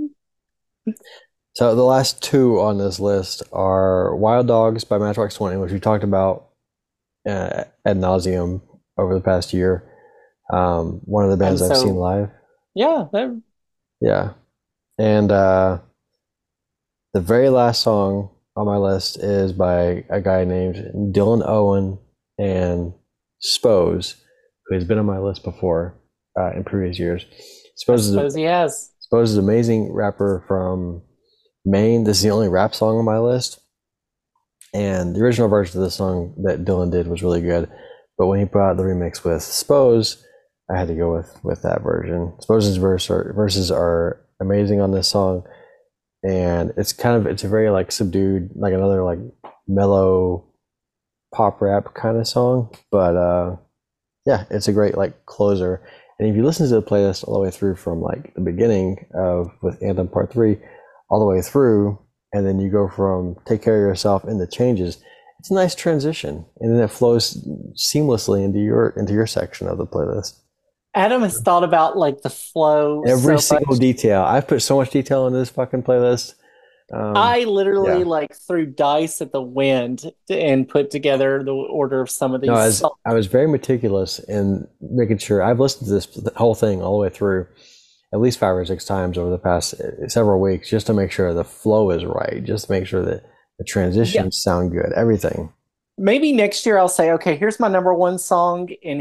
So the last two on this list are "Wild Dogs" by Matchbox 20, which we talked about ad nauseum over the past year. One of the And bands I've seen so live. yeah, Yeah. And the very last song on my list is by a guy named Dylan Owen and Spose, who has been on my list before in previous years. I Spose is a suppose he has. Spose is an amazing rapper from Maine. This is the only rap song on my list. And the original version of the song that Dylan did was really good. But when he put out the remix with Spose, I had to go with that version. Spose's verses are amazing on this song. And it's a very like subdued, like another like mellow pop rap kind of song. But yeah, it's a great like closer. And if you listen to the playlist all the way through from like the beginning of with Anthem Part 3 all the way through, and then you go from Take Care of Yourself into Changes, it's a nice transition. And then it flows seamlessly into your section of the playlist. Adam has thought about like the flow Every so single much. detail. I've put so much detail into this fucking playlist. Um, I literally yeah. like threw dice at the wind and put together the order of some of No, these songs. I was very meticulous in making sure I've listened to this the whole thing all the way through at least 5 or 6 times over the past several weeks just to make sure the flow is right, just to make sure that the Yeah. transitions sound good, everything. Maybe next year I'll say, okay, here's my number one song, and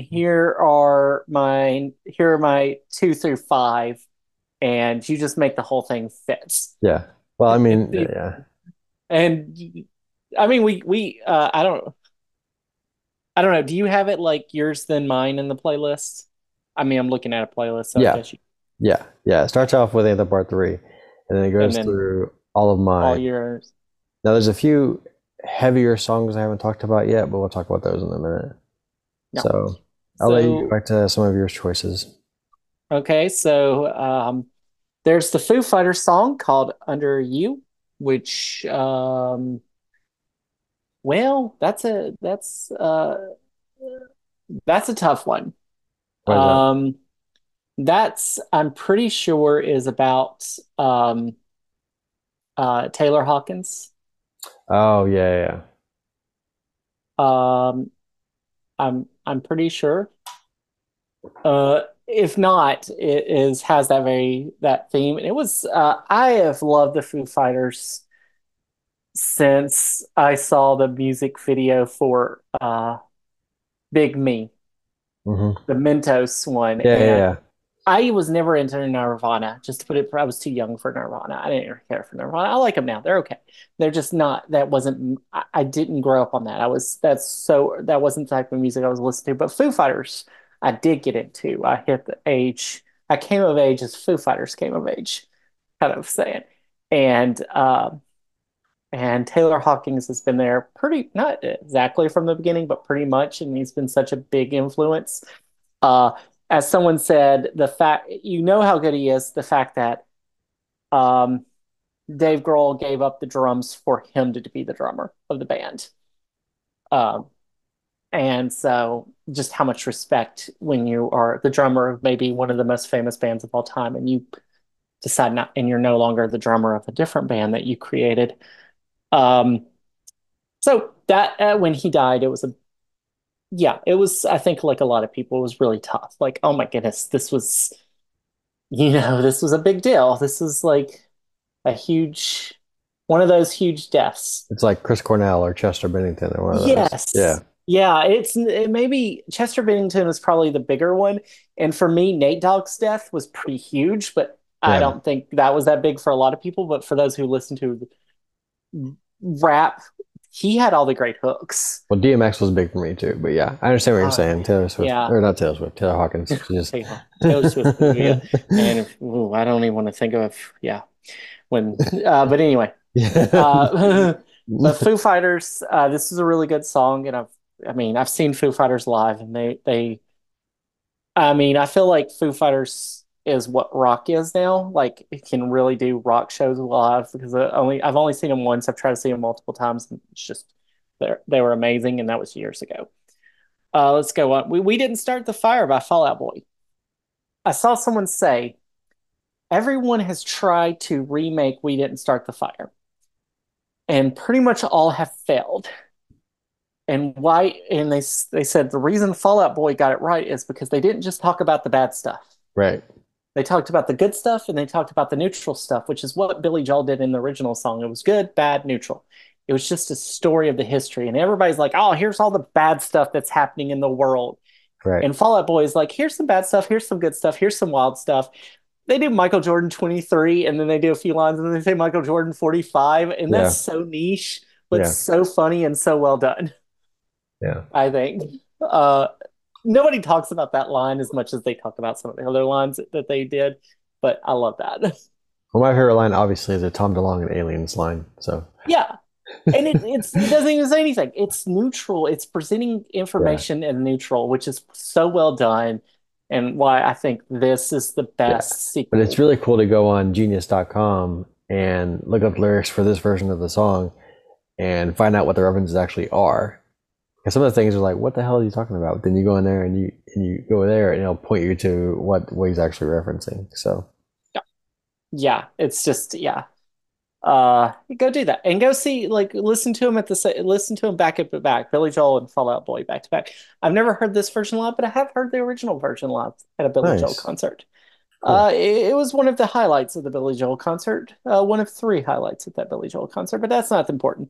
here are my two through five, and you just make the whole thing fit. Yeah. Well, I mean, yeah. And I mean, I don't know. Do you have it like yours than mine in the playlist? I mean, I'm looking at a playlist, so I Yeah. guess you, Yeah. Yeah. It starts off with Anthem Part 3 and then it and goes then through all of all mine. yours. Now, there's a few heavier songs I haven't talked about yet, but we'll talk about those in a minute. No. So I'll let you go So, back to some of your choices. okay. So, there's the Foo Fighters song called Under You, which, well, that's a tough one. Why is that? Um, that's, I'm pretty sure is about, Taylor Hawkins. Oh, yeah, yeah. Um, I'm pretty sure. If not, it is has that theme. And it was I have loved the Foo Fighters since I saw the music video for Big Me, Hmm. the Mentos one, Yeah, yeah, and yeah. I was never into Nirvana. Just to put it, I was too young for Nirvana. I didn't care for Nirvana. I like them now. They're okay. They're just not. That wasn't. I didn't grow up on that. I was. That's so. That wasn't the type of music I was listening to. But Foo Fighters, I did get into. I hit the age. I came of age as Foo Fighters came of age, kind of saying. And and Taylor Hawkins has been there pretty not exactly from the beginning, but pretty much, and he's been such a big influence. Uh, as someone said, the fact you know how good he is, the fact that um, Dave Grohl gave up the drums for him to be the drummer of the band. Um, And so just how much respect when you are the drummer of maybe one of the most famous bands of all time and you decide not and you're no longer the drummer of a different band that you created. Um, so that when he died, it was a yeah, it was I think like a lot of people it was really tough. Like, oh my goodness, this was this was a big deal. This is like a huge one of those huge deaths. It's like Chris Cornell or Chester Bennington or one of those. Yeah. Yes. Yeah, it maybe Chester Bennington was probably the bigger one. And for me, Nate Dogg's death was pretty huge, but I Yeah. don't think that was that big for a lot of people. But for those who listen to rap, he had all the great hooks. Well, DMX was big for me too, but yeah, I understand what you're saying. Taylor Swift, Yeah. or not Taylor Swift, Taylor Hawkins. She just Taylor Swift, yeah. And I don't even want to think of, yeah, when, but anyway, yeah. but Foo Fighters, this is a really good song, and I mean, I've seen Foo Fighters live, and I mean, I feel like Foo Fighters is what rock is now. Like, it can really do rock shows live because I've only seen them once. I've tried to see them multiple times, and it's just they were amazing, and that was years ago. Let's go on. We didn't start the fire by Fall Out Boy. I saw someone say everyone has tried to remake We Didn't Start the Fire, and pretty much all have failed. And why? And they said the reason Fall Out Boy got it right is because they didn't just talk about the bad stuff. Right. They talked about the good stuff and they talked about the neutral stuff, which is what Billy Joel did in the original song. It was good, bad, neutral. It was just a story of the history. And everybody's like, oh, here's all the bad stuff that's happening in the world. Right. And Fall Out Boy is like, here's some bad stuff, here's some good stuff, here's some wild stuff. They do Michael Jordan 23, and then they do a few lines, and then they say Michael Jordan 45. And Yeah. that's so niche, but Yeah. so funny and so well done, Yeah. I think. Uh, Nobody talks about that line as much as they talk about some of the other lines that they did, but I love that. Well, my favorite line obviously is the Tom DeLonge and Aliens line. So Yeah. And it doesn't even say anything. It's neutral. It's presenting yeah, information and neutral, which is so well done, and why I think this is the yeah. best But it's sequel. really cool to go on Genius.com and look up lyrics for this version of the song and find out what the references actually are. Because some of the things are like, what the hell are you talking about? But then you go in there and you go there and it'll point you to what he's actually referencing. So Yeah, yeah, it's just yeah. Go do that and go see like listen to him back at back. Billy Joel and Fall Out Boy back to back. I've never heard this version live, but I have heard the original version live at a Billy Joel nice, concert. cool. It was one of the highlights of the Billy Joel concert. One of three highlights at that Billy Joel concert, but that's not important.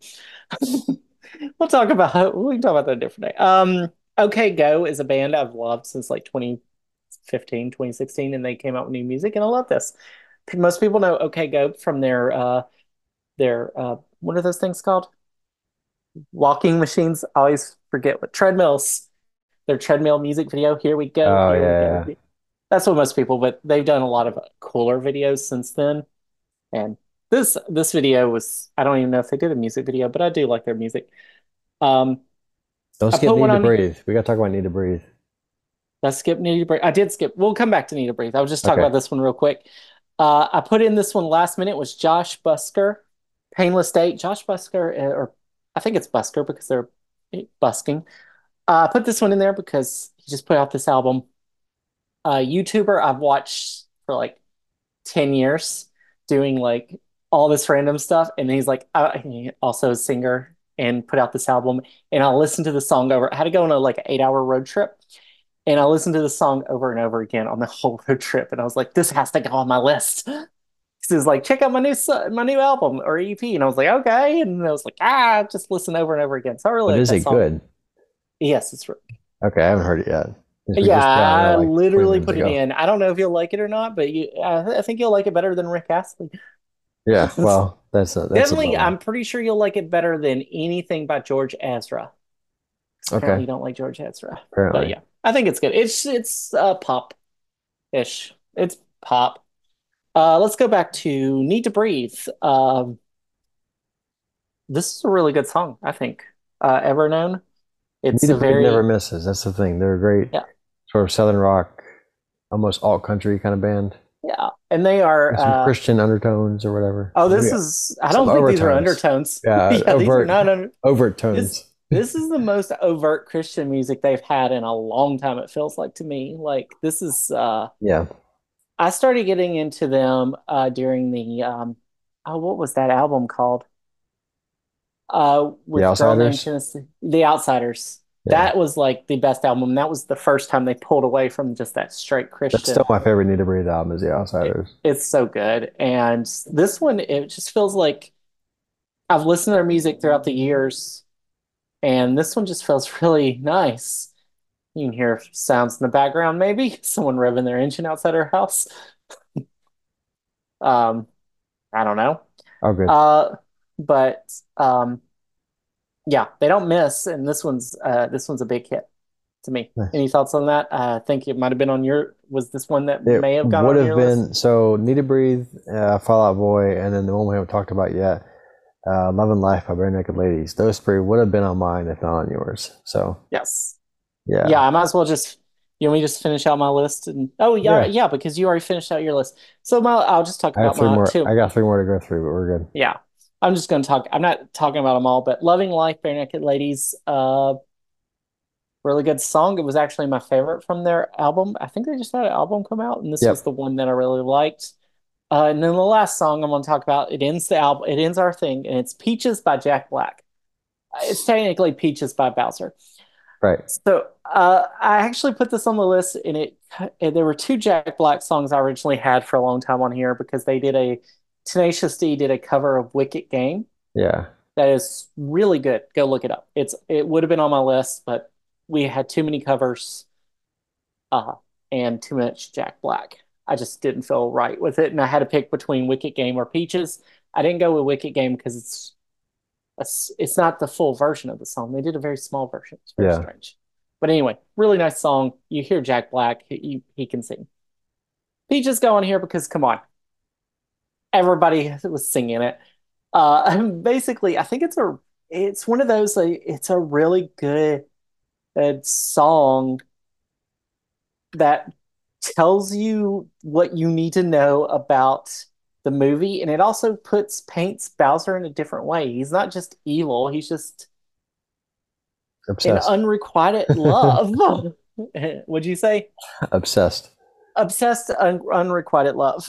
We can talk about that a different day. OK Go is a band I've loved since like 2015, 2016, and they came out with new music, and I love this. Most people know OK Go from their what are those things called? Walking machines. I always forget what treadmills. Their treadmill music video. Here we go. Oh Here we go. yeah, That's what most people, but they've done a lot of cooler videos since then. And this video was I don't even know if they did a music video, but I do like their music. Um, don't I skip put one Need to on. Breathe. We got to talk about Need to Breathe. I skipped Need to Breathe. I did skip. We'll come back to Need to Breathe. I'll just talk Okay. about this one real quick. I put in this one last minute was Josh Busker, Painless Date. Josh Busker, or I think it's Busker because they're busking. I put this one in there because he just put out this album. YouTuber I've watched for like 10 years doing like all this random stuff. And he's like, he also a singer and put out this album. And I'll listen to the song over. I had to go on a like an 8 hour road trip. And I listened to the song over and over again on the whole road trip. And I was like, this has to go on my list. He was like, check out my new album or EP. And I was like, okay. And I was like, just listen over and over again. So I really But like is that it song. good? Yes, it's Okay, I haven't heard it yet. We yeah, just put it on there I like 20 literally minutes put it ago. in. I don't know if you'll like it or not, but I think you'll like it better than Rick Astley. Yeah, well, that's a Definitely, bummer. I'm pretty sure you'll like it better than anything by George Ezra. Apparently, Okay, you don't like George Ezra, but apparently. yeah, I think it's good. It's pop-ish. It's pop. Let's go back to Need to Breathe. This is a really good song, I think. Ever known? Need It's to a Breathe never very misses. That's the thing. They're a great yeah, sort of southern rock, almost alt country kind of band. yeah, and they are With some Christian undertones or whatever. oh, Maybe this is I some don't think these are overtones. undertones. Yeah, Yeah, these are not under overt this tones. this is the most overt Christian music they've had in a long time, it feels like to me. Like this is Yeah, I started getting into them during the oh, what was that album called? The With Girl Named Outsiders. Tennessee, The Outsiders. Yeah, That was like the best album. That was the first time they pulled away from just that straight that's still Christian. my favorite Need to Breathe album is The Outsiders. It's so good. And this one, it just feels like I've listened to their music throughout the years, and this one just feels really nice. You can hear sounds in the background, maybe someone revving their engine outside her house. Um, I don't know. Oh, good. Uh, but yeah, they don't miss, and this one's a big hit to me. Nice. Any thoughts on that? I think it might have been on your. Was this one that It may have gone would on have your list? been so Need to Breathe, Fall Out Boy, and then the one we haven't talked about yet, Love and Life by Bare Naked Ladies. Those three would have been on mine if not on yours. So Yes. Yeah, yeah, I might as well just. You want me to just finish out my list? And oh yeah, yeah. yeah, because you already finished out your list. So I'll just talk I have about three my more. I two. got three more to go through, but we're good. Yeah, I'm just going to talk. I'm not talking about them all, but "Loving Life," Bare Naked Ladies, really good song. It was actually my favorite from their album. I think they just had an album come out, and this was Yep. the one that I really liked. And then the last song I'm going to talk about, it ends the album, it ends our thing, and it's "Peaches" by Jack Black. It's technically "Peaches" by Bowser. Right. So I actually put this on the list, and there were two Jack Black songs I originally had for a long time on here because they did a Tenacious D did a cover of Wicked Game Yeah. that is really good. Go look it up. It would have been on my list, but we had too many covers uh, and too much Jack Black. I just didn't feel right with it, and I had to pick between Wicked Game or Peaches. I didn't go with Wicked Game because it's not the full version of the song. They did a very small version. It's very Yeah. strange. But anyway, really nice song. You hear Jack Black, he can sing. Peaches go on here because come on, everybody was singing it. Basically, I think it's one of those it's a really good song that tells you what you need to know about the movie, and it also paints Bowser in a different way. He's not just evil; he's just in Obsessed. unrequited love. Would you say Obsessed. obsessed unrequited love?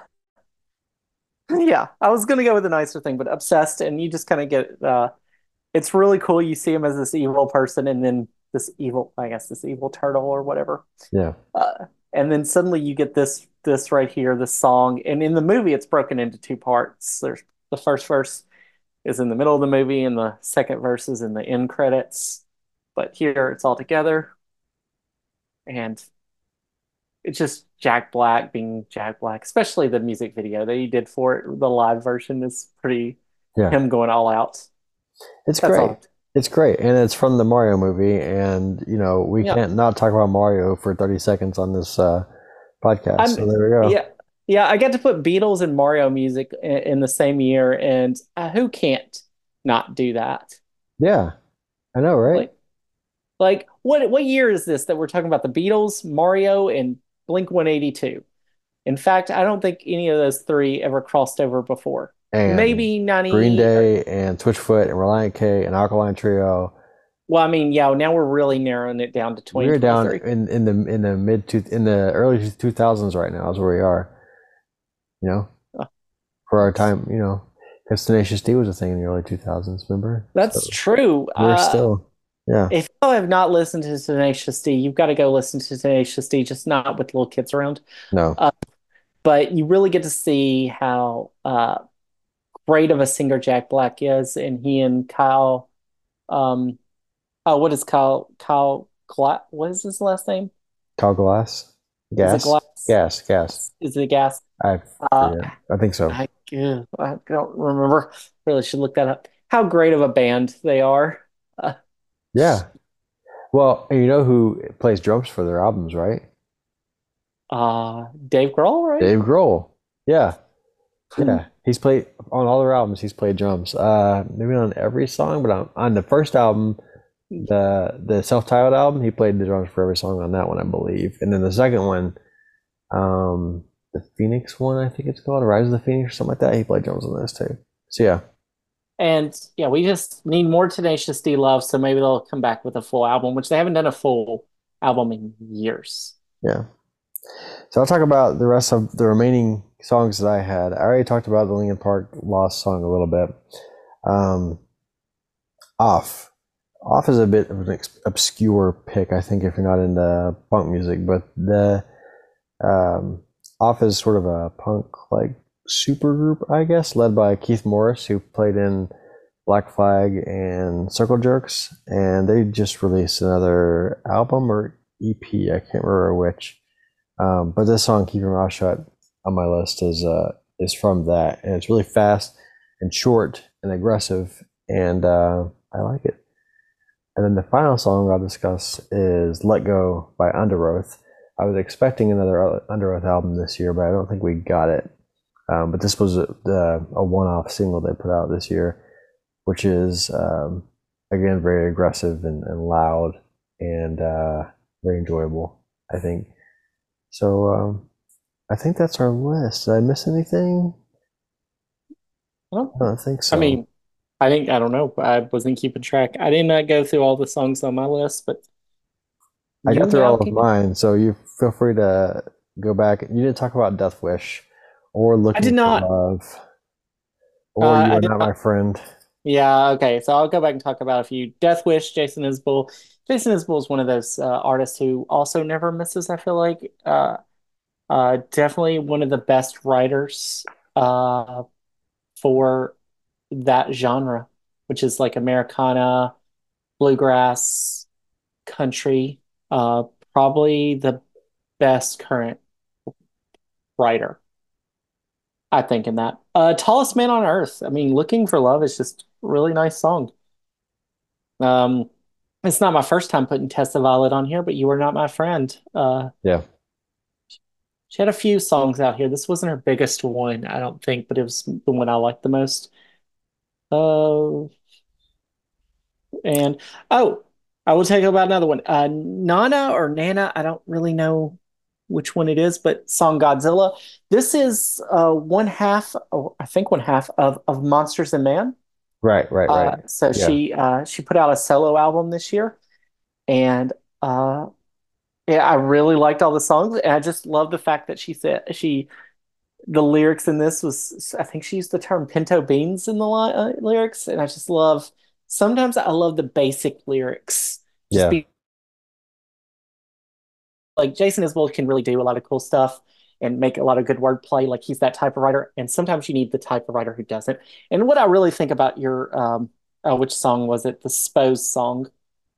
Yeah, I was gonna go with a nicer thing, but obsessed, and you just kind of get. It's really cool. You see him as this evil person, and then this evil, I guess, this evil turtle or whatever. Yeah. And then suddenly you get this right here, this song, and in the movie it's broken into two parts. There's the first verse is in the middle of the movie, and the second verse is in the end credits. But here it's all together, and it's just Jack Black being Jack Black, especially the music video that he did for it. The live version is pretty Yeah. him going all out. It's That's great. all. It's great, and it's from the Mario movie, and we Yeah. can't not talk about Mario for 30 seconds on this podcast. I'm So there we go. yeah. Yeah, I get to put Beatles and Mario music in the same year, and who can't not do that? Yeah, I know, right? Like, like what year is this that we're talking about? The Beatles, Mario, and Blink 182. In fact, I don't think any of those three ever crossed over before. And Maybe Green 90. Day and Switchfoot and Reliant K and Alkaline Trio. Well, I mean, yeah, now we're really narrowing it down to We're down 2023. in the in the early 2000s right now is where we are. You know, Uh, for our time, because Tenacious D was a thing in the early 2000s. Remember? That's So true. we're still, yeah, If you have not listened to Tenacious D, you've got to go listen to Tenacious D, just not with little kids around. no, Uh, but you really get to see how great of a singer Jack Black is, and he and Kyle, um, oh, what is what is his last name? Tall Glass, Is it Gas, Glass? Gas. Is it Gas? I Uh, forget. I think so. I don't remember. Really should look that up. How great of a band they are. Uh, Yeah. Well, and you know who plays drums for their albums, right? Dave Grohl, right? Dave Grohl. Yeah. Yeah. He's played on all their albums. He's played drums. Maybe not on every song, but on the first album, the self-titled album, he played the drums for every song on that one, I believe. And then the second one, the Phoenix one, I think it's called, Rise of the Phoenix or something like that. He played drums on those too. So yeah, And yeah, we just need more Tenacious D love, so maybe they'll come back with a full album, which they haven't done a full album in years. Yeah. So I'll talk about the rest of the remaining songs that I had. I already talked about the Linkin Park Lost song a little bit. Um, Off. Off is a bit of an obscure pick, I think, if you're not into punk music, but the um, Off is sort of a punk like super group, I guess, led by Keith Morris, who played in Black Flag and Circle Jerks, and they just released another album or EP. I can't remember which, but this song "Keep Your Mouth Shut" on my list is from that, and it's really fast and short and aggressive, and I like it. And then the final song I'll discuss is "Let Go" by Underoath. I was expecting another Underoath album this year, but I don't think we got it. But this was a one-off single they put out this year, which is again very aggressive and loud and very enjoyable, I think. So I think that's our list. Did I miss anything? Well, I don't think I so. mean, I don't know. I wasn't keeping track. I did not go through all the songs on my list, but I you got through now all of can. mine, so you feel free to go back. You didn't talk about Death Wish or I Looking did for not. Love or You I Are did Not My not. Friend. Yeah, okay. So I'll go back and talk about a few. Death Wish, Jason Isbell. Jason Isbell is one of those artists who also never misses, I feel like. Definitely one of the best writers uh, for that genre, which is like Americana, bluegrass, country. Uh, Probably the best current writer, I think, in that. Tallest Man on Earth. I mean, Looking for Love is just a really nice song. Um, it's not my first time putting Tessa Violet on here, but You Are Not My Friend. Yeah. She had a few songs out here. This wasn't her biggest one, I don't think, but it was the one I liked the most. Uh, and oh, I will tell you about another one. Nana or Nana, I don't really know which one it is, but Song Godzilla. This is one half, or I think one half of Monsters and Man. Right, right, right. So Yeah. she put out a solo album this year, and uh, yeah, I really liked all the songs, and I just love the fact that she said she the lyrics in this was I think she used the term pinto beans in the lyrics, and I just love. Sometimes I love the basic lyrics, just Yeah. be like Jason Isbell can really do a lot of cool stuff and make a lot of good wordplay. Like he's that type of writer, and sometimes you need the type of writer who doesn't. And what I really think about your which song was it? The Spose song.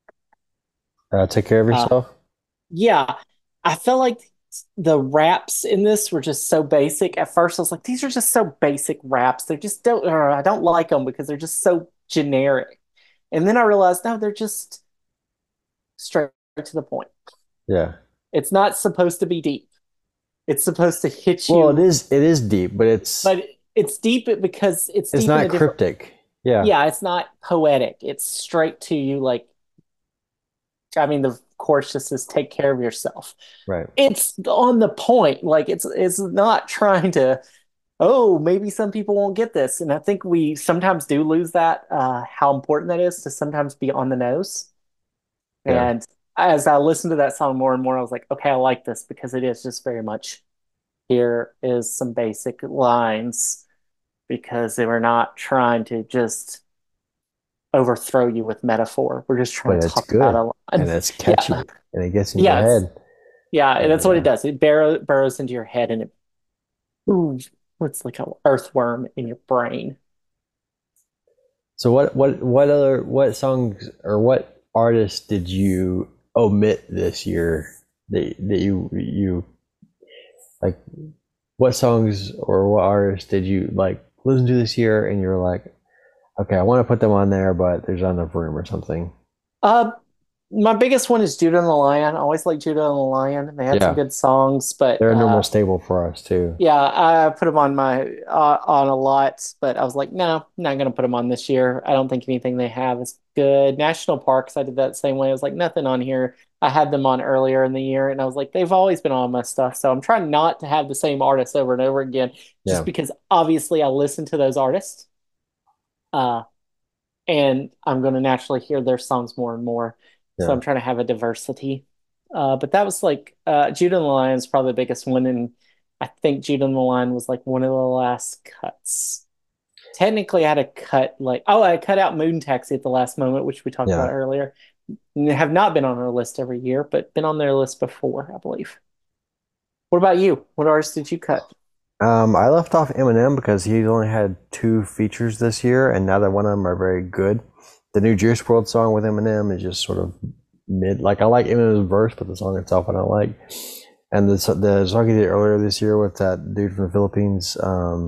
Take care of Uh, yourself. yeah, I felt like the raps in this were just so basic. At first, I was like, these are just so basic raps. They just don't. I don't like them because they're just so generic. And then I realized, no, they're just straight to the point. Yeah. It's not supposed to be deep. It's supposed to hit Well, it you, is it is deep, but but it's deep because it's it's deep in not a different. cryptic. Yeah. Yeah, it's not poetic. It's straight to you. Like, I mean, the chorus just says, "Take care of yourself." Right. It's on the point. Like, it's not trying to. Oh, maybe some people won't get this, and I think we sometimes do lose that. How important that is to sometimes be on the nose. Yeah. And as I listened to that song more and more, I was like, okay, I like this because it is just very much here is some basic lines because they were not trying to just overthrow you with metaphor. We're just trying But to it's talk about good a line. and it's Yeah, catchy and it gets in your yeah, head. yeah, that's And what it does. It burrows into your head and it ooh, it's like an earthworm in your brain. so what songs or what artists did you omit this year that you like what songs or what artists did you like listen to this year and you're like, okay, I want to put them on there, but there's not enough room or something. Uh, my biggest one is Judah and the Lion. I always like Judah and the Lion. They had some Yeah. good songs, but They're a normal stable for us too. yeah, I put them on my on a lot, but I was like, no, I'm not gonna put them on this year. I don't think anything they have is good. National Parks, I did that same way. I was like, nothing on here. I had them on earlier in the year, and I was like, they've always been on my stuff. So I'm trying not to have the same artists over and over again, just Yeah. because obviously I listen to those artists. Uh, and I'm going to naturally hear their songs more and more. So Yeah. I'm trying to have a diversity. But that was like Judah and the Lion is probably the biggest one, and I think Judah and the Lion was like one of the last cuts. Technically, I had to cut I cut out Moon Taxi at the last moment, which we talked about Yeah. earlier. And they have not been on our list every year, but been on their list before, I believe. What about you? What artists did you cut? I left off Eminem because he only had two features this year, and neither one of them are very good. The new Juice World song with Eminem is just sort of mid. Like I like Eminem's verse, but the song itself I don't like. And the song he did earlier this year with that dude from the Philippines,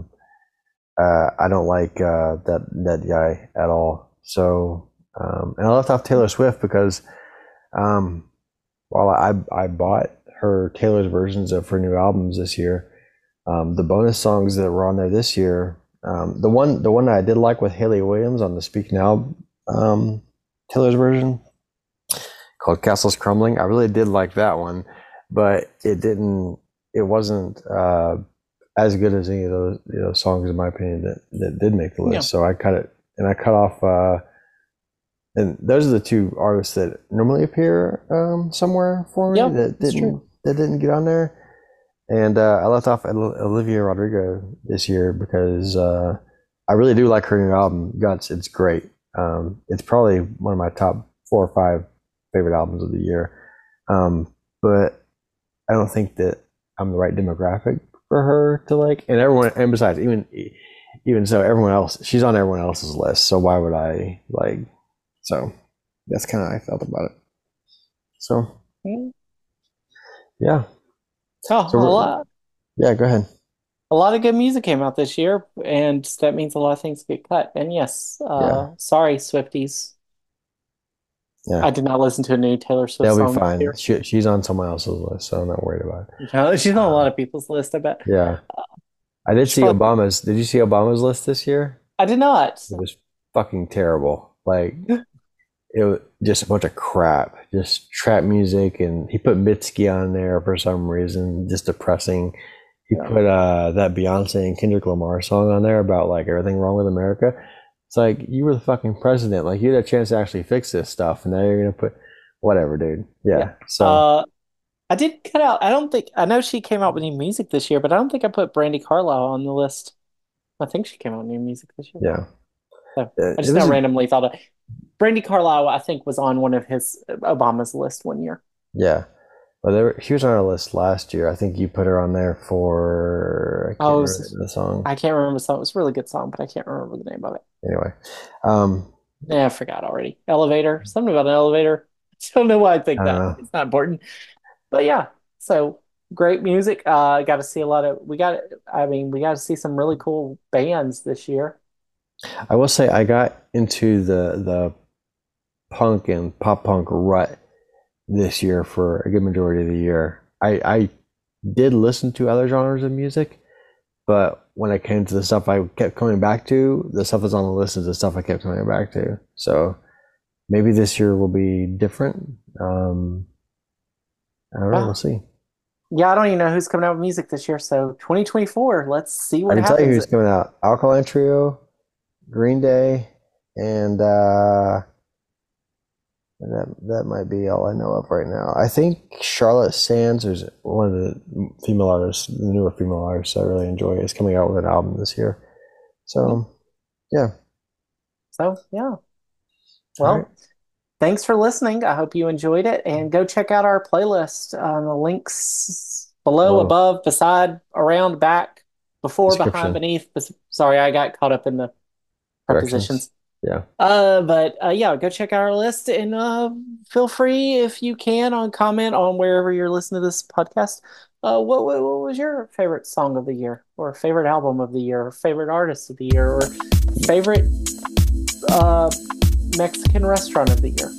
I don't like that guy at all. So, and I left off Taylor Swift because um, while I bought her Taylor's versions of her new albums this year, the bonus songs that were on there this year, the one that I did like with Haley Williams on the Speak Now Taylor's version called Castles Crumbling, I really did like that one, but it wasn't as good as any of those songs in my opinion that did make the list. Yeah. So I cut it, and I cut off. And those are the two artists that normally appear somewhere for me Yeah, that that's didn't true. that didn't get on there. And I left off Olivia Rodrigo this year because I really do like her new album, Guts. It's great. It's probably one of my top 4 or 5 favorite albums of the year. But I don't think that I'm the right demographic for her to like. And everyone, and besides, even so, everyone else, she's on everyone else's list. So why would I like? So that's kind of how I felt about it. So Mm. yeah. Oh, So yeah, go ahead. a lot of good music came out this year, and that means a lot of things get cut. And yes, Yeah, sorry, Swifties. yeah. I did not listen to a new Taylor Swift They'll be song this fine. year. She's on someone else's list, so I'm not worried about it. She's on a lot of people's list, I bet. Yeah, I did She's see probably, Obama's. Did you see Obama's list this year? I did not. It was fucking terrible. Like it was just a bunch of crap, just trap music, and he put Mitski on there for some reason, just depressing. He Yeah. put that Beyonce and Kendrick Lamar song on there about like everything wrong with America. It's like you were the fucking president. Like you had a chance to actually fix this stuff, and now you're gonna put whatever, dude. Yeah. Yeah. So I did cut out. I don't think I know she came out with new music this year, but I don't think I put Brandy Carlisle on the list. I think she came out with new music this year. yeah, So I it just now was randomly thought of Brandy Carlisle. I think was on one of his Obama's list one year. yeah. Well, she was on our list last year. I think you put her on there for I can't Oh, remember the song. I can't remember the song. It was a really good song, but I can't remember the name of it. Anyway, um, Yeah, I forgot already. Elevator. Something about an elevator. I don't know why I think I don't that. know. It's not important. But yeah, so great music. Got to see a lot of. We got to see some really cool bands this year. I will say I got into the punk and pop punk rut this year for a good majority of the year. I did listen to other genres of music, but when it came to the stuff I kept coming back to, the stuff that's on the list is the stuff I kept coming back to. So maybe this year will be different. I don't know. We'll Wow. see. Yeah, I don't even know who's coming out with music this year. So 2024, let's see I what can tell you happens. who's coming out: Alkaline Trio, Green Day, and that might be all I know of right now. I think Charlotte Sands is one of the female artists, the newer female artists I really enjoy, is coming out with an album this year. So yeah. So yeah. All right. Well, thanks for listening. I hope you enjoyed it, and go check out our playlist. The links below, Whoa. above, beside, around, back, before, behind, Description. beneath. Sorry, I got caught up in the Directions. prepositions. Yeah. But yeah, go check out our list, and feel free if you can on comment on wherever you're listening to this podcast. What was your favorite song of the year, or favorite album of the year, or favorite artist of the year, or favorite uh Mexican restaurant of the year?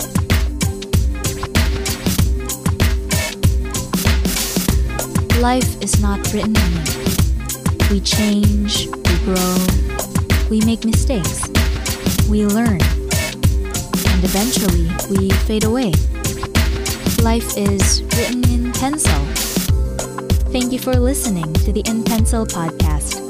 Life is not written in ink. We change, we grow, we make mistakes, we learn, and eventually we fade away. Life is written in pencil. Thank you for listening to the In Pencil podcast.